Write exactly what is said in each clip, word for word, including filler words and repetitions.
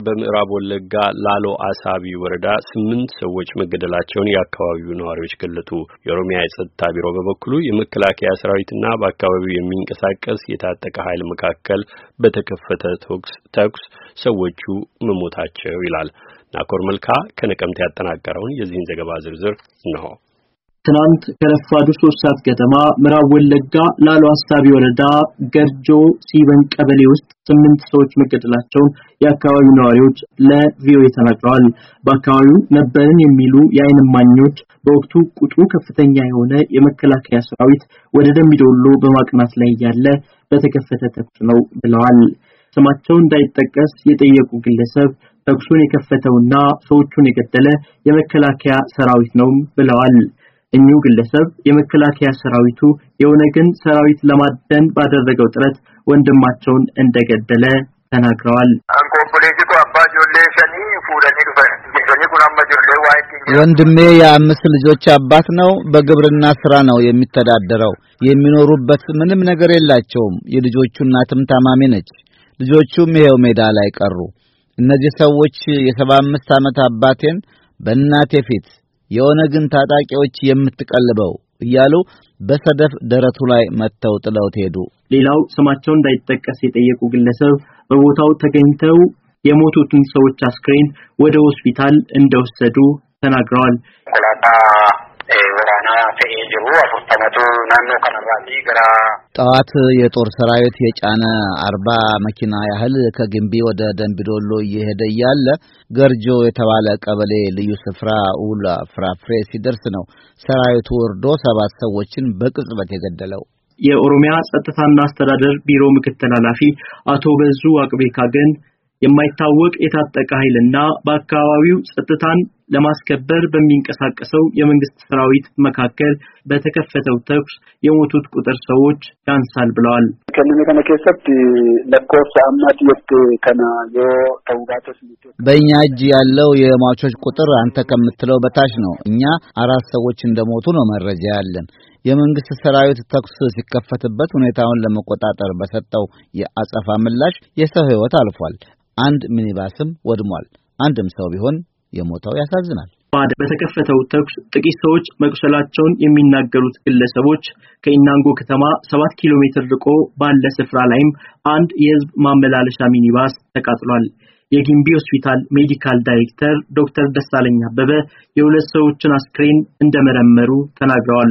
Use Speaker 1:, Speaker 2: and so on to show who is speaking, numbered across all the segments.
Speaker 1: በምዕራብ ወለጋ ላሎ አሳቢ ወረዳ ስምንት ሰዎች መገደላቸውን የአካባቢው ነዋሪዎች ገለጡ። የኦሮሚያ የጸጥታ ቢሮ በበኩሉ የመከላከያ ሰራዊትና በአካባቢው የሚንቀሳቀስ የታጠቀ ኃይል መካከል በተከፈተ ተኩስ ሰዎቹ መሞታቸው ይላል። ናኮር መልካ ከነቀምት ያጠናቀረውን የዚህን ዘገባ ዝርዝር ነው።
Speaker 2: ትናንት ከረፋዱ ሶስት ሰዓት ገደማ ምዕራብ ወለጋ ላሎ አሳቢ ወረዳ ገርጆ ሲበን ቀበሌ ውስጥ ስምንት ሰዎች መገደላቸውን የአካባቢው ነዋሪዎች ለቪኦኤ ተናግረዋል። በአካባቢው ነበርን የሚሉ የዓይን እማኞች በወቅቱ ቁጥሩ ከፍተኛ የሆነ የመከላከያ ሰራዊት ወደ ደምቢዶሎ በማቅናት ላይ ያለ በተከፈተ ተኩስ ነው ብለዋል። ስማቸው እንዳይጠቀስ የጠየቁ ግለሰብ ተኩሱን የከፈተውና ሰዎቹን የገደለ የመከላከያ ሰራዊት ነው ብለዋል። እኚሁ ግለሰብ የመከላከያ ሰራዊቱ የኦነግን ሰራዊት ለማደን ባደረገው ጥረት ወንድማቸውን እንደገደለ ተናግረዋል።
Speaker 3: ወንድሜ የአምስት ልጆች አባት ነው። በግብርና ስራ ነው የሚተዳደረው። የሚኖሩበት ምንም ነገር የላቸውም። የልጆቹ እናትም ታማሚ ነች። ልጆቹም ይሄው ሜዳ ላይ ቀሩ። እነዚህ ሰዎች የሰባ አምስት ዓመት አባቴን በእናቴ ፊት የኦነግን ታጣቂዎች የምትቀልበው እያሉ በሰደፍ ደረቱ ላይ መተው ጥለው ሄዱ።
Speaker 2: ሌላው ስማቸው እንዳይጠቀስ የጠየቁ ግለሰብ በቦታው ተገኝተው የሞቱትን ሰዎች አስክሬን ወደ ሆስፒታል እንደወሰዱ ተናግረዋል።
Speaker 3: ጠዋት የጦር ሰራዊት የጫነ አርባ መኪና ያህል ከግንቢ ወደ ደምቢዶሎ እየሄደ ያለ ገርጆ የተባለ ቀበሌ ልዩ ስፍራ ኡላ ፍራፍሬ ሲደርስ ነው ሰራዊቱ ወርዶ ሰባት ሰዎችን በቅጽበት የገደለው።
Speaker 2: የኦሮሚያ ጸጥታና አስተዳደር ቢሮ ምክትል ኃላፊ አቶ በዙ አቅቤካ ግን የማይታወቅ የታጠቀ ኃይልና በአካባቢው ጸጥታን ለማስከበር በሚንቀሳቀሰው የመንግስት ሰራዊት መካከል በተከፈተው ተኩስ የሞቱት ቁጥር ሰዎች ያንሳል ብለዋል።
Speaker 3: በእኛ እጅ ያለው የሟቾች ቁጥር አንተ ከምትለው በታች ነው። እኛ አራት ሰዎች እንደሞቱ ነው መረጃ ያለን። የመንግስት ሰራዊት ተኩስ ሲከፈትበት ሁኔታውን ለመቆጣጠር በሰጠው የአጸፋ ምላሽ የሰው ሕይወት አልፏል። አንድ ሚኒባስም ወድሟል። አንድም ሰው ቢሆን የሞተው ያሳዝናል።
Speaker 2: በተከፈተው ተኩስ ጥቂት ሰዎች መቁሰላቸውን የሚናገሩት ግለሰቦች ከኢናንጎ ከተማ ሰባት ኪሎ ሜትር ርቆ ባለ ስፍራ ላይም አንድ የህዝብ ማመላለሻ ሚኒባስ ተቃጥሏል። የጊምቢ ሆስፒታል ሜዲካል ዳይሬክተር ዶክተር ደሳለኝ አበበ የሁለት ሰዎችን አስክሬን እንደመረመሩ ተናግረዋል።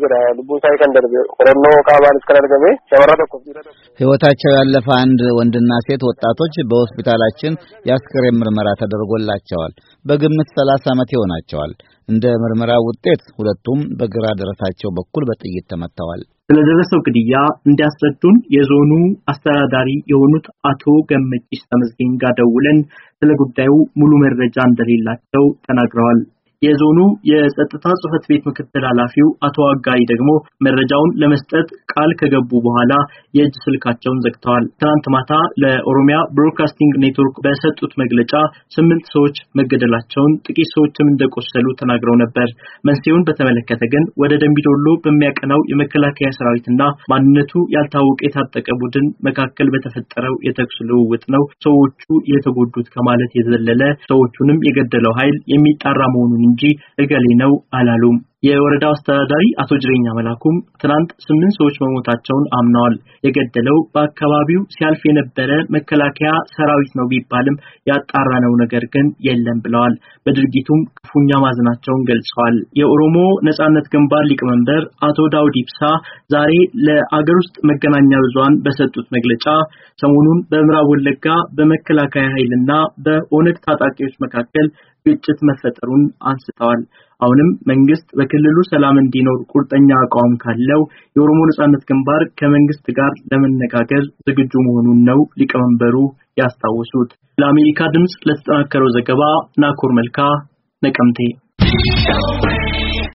Speaker 3: ሕይወታቸው ያለፈ አንድ ወንድና ሴት ወጣቶች በሆስፒታላችን የአስክሬን ምርመራ ተደርጎላቸዋል። በግምት ሰላሳ ዓመት ይሆናቸዋል። እንደ ምርመራው ውጤት ሁለቱም በግራ ደረታቸው በኩል በጥይት ተመተዋል።
Speaker 2: ስለደረሰው ግድያ እንዲያስረዱን የዞኑ አስተዳዳሪ የሆኑት አቶ ገመጪስ ተመስገን ጋር ደውለን ስለ ጉዳዩ ሙሉ መረጃ እንደሌላቸው ተናግረዋል። የዞኑ የጸጥታ ጽህፈት ቤት ምክትል ኃላፊው አቶ አጋሪ ደግሞ መረጃውን ለመስጠት ቃል ከገቡ በኋላ የእጅ ስልካቸውን ዘግተዋል። ትናንት ማታ ለኦሮሚያ ብሮድካስቲንግ ኔትወርክ በሰጡት መግለጫ ስምንት ሰዎች መገደላቸውን ጥቂት ሰዎችም እንደቆሰሉ ተናግረው ነበር። መንስኤውን በተመለከተ ግን ወደ ደምቢዶሎ በሚያቀናው የመከላከያ ሰራዊትና ማንነቱ ያልታወቀ የታጠቀ ቡድን መካከል በተፈጠረው የተኩስ ልውውጥ ነው ሰዎቹ የተጎዱት ከማለት የዘለለ ሰዎቹንም የገደለው ኃይል የሚጣራ መሆኑን እንጂ እገሌ ነው አላሉም። የወረዳው አስተዳዳሪ አቶ ጅሬኛ መላኩም ትናንት ስምንት ሰዎች መሞታቸውን አምነዋል። የገደለው በአካባቢው ሲያልፍ የነበረ መከላከያ ሰራዊት ነው ቢባልም ያጣራነው ነገር ግን የለም ብለዋል። በድርጊቱም ክፉኛ ማዘናቸውን ገልጸዋል። የኦሮሞ ነጻነት ግንባር ሊቀመንበር አቶ ዳውድ ኢብሳ ዛሬ ለአገር ውስጥ መገናኛ ብዙሃን በሰጡት መግለጫ ሰሞኑን በምዕራብ ወለጋ በመከላከያ ኃይልና በኦነግ ታጣቂዎች መካከል ግጭት መፈጠሩን አንስተዋል። አሁንም መንግስት በክልሉ ሰላም እንዲኖር ቁርጠኛ አቋም ካለው የኦሮሞ ነጻነት ግንባር ከመንግስት ጋር ለመነጋገር ዝግጁ መሆኑን ነው ሊቀመንበሩ ያስታወሱት። ለአሜሪካ ድምጽ ለተጠናከረው ዘገባ ናኮር መልካ ነቀምቴ